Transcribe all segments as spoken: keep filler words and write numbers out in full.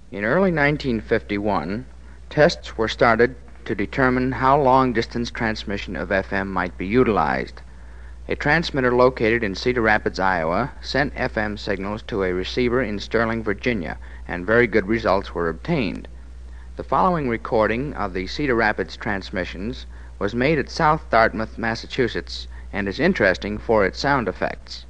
In early nineteen fifty-one, tests were started to determine how long-distance transmission of F M might be utilized. A transmitter located in Cedar Rapids, Iowa, sent F M signals to a receiver in Sterling, Virginia, and very good results were obtained. The following recording of the Cedar Rapids transmissions was made at South Dartmouth, Massachusetts, and is interesting for its sound effects.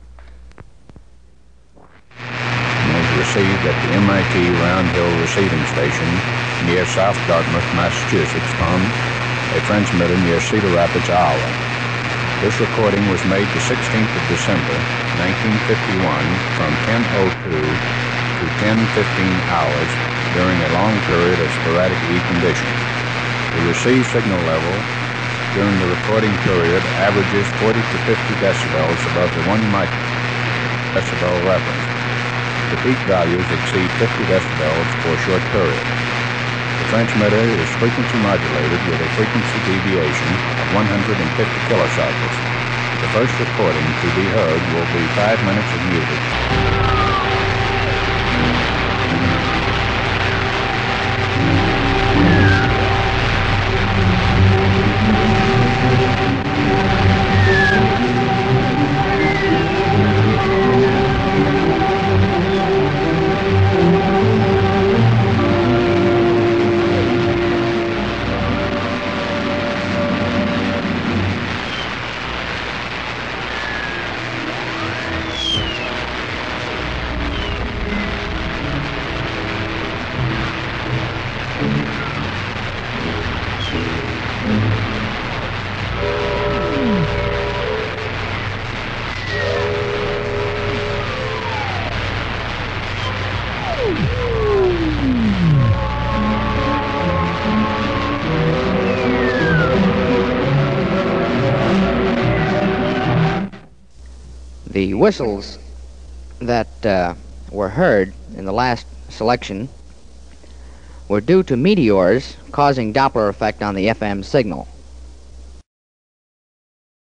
Was received at the M I T Round Hill Receiving Station near South Dartmouth, Massachusetts, on a transmitter near Cedar Rapids, Iowa. This recording was made the sixteenth of December, nineteen fifty-one, from ten oh two to ten fifteen hours during a long period of sporadic E conditions. The received signal level during the recording period averages forty to fifty decibels above the one microdecibel reference. The peak values exceed fifty decibels for a short period. The transmitter is frequency modulated with a frequency deviation of one hundred fifty kilocycles. The first recording to be heard will be five minutes of music. The whistles that uh, were heard in the last selection were due to meteors causing Doppler effect on the F M signal.